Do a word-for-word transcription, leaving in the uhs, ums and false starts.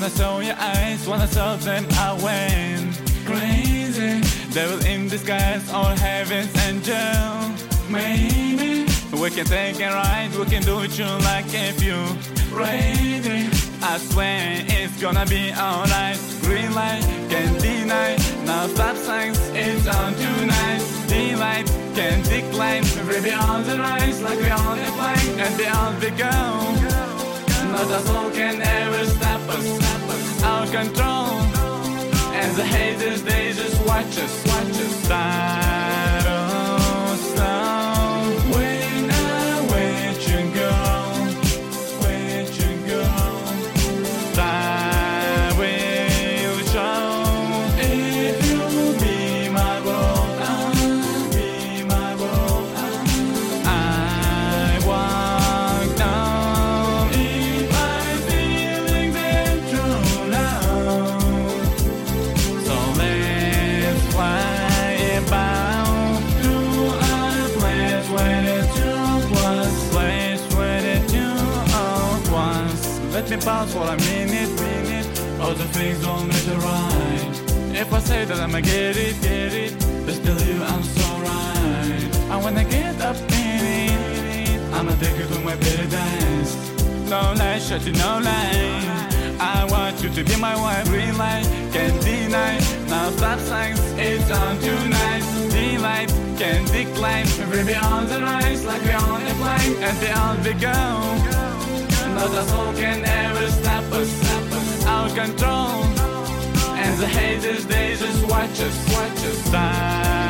Wanna show your eyes, wanna show them I win. Crazy, devil in disguise, all heaven's angel. Maybe we can take it right, we can do it you like if you ready. I swear it's gonna be alright. Green light, can't deny. Now stop signs, it's on tonight. Daylight, can't decline. We're beyond the rise, like we're on a flight, and beyond we go. Not a soul can ever stop us, stop us. Out control. And the haters, they just watch us, watch us. Battle slow. When I let you go, let you go. Time will show. If you be my world, I'll be my world. I won't know if I'm feeling that true love. So let's fly about to a place where the truth was, place where the truth was. Let me pause for a minute, minute. All the things don't matter right. If I say that I'ma get it, get it, just believe I'm so right. And when I get up in it, I'ma take you to my paradise. No lie, shut you, no lie. I want you to be my wife, green light, can't deny. Now stop signs, it's on tonight. Daylight, can't decline. We're beyond the rise, like we're on a flight, and beyond we go. Not a soul can ever stop us, stop us. Out control. And the haters, they just watch us, watch us. Die.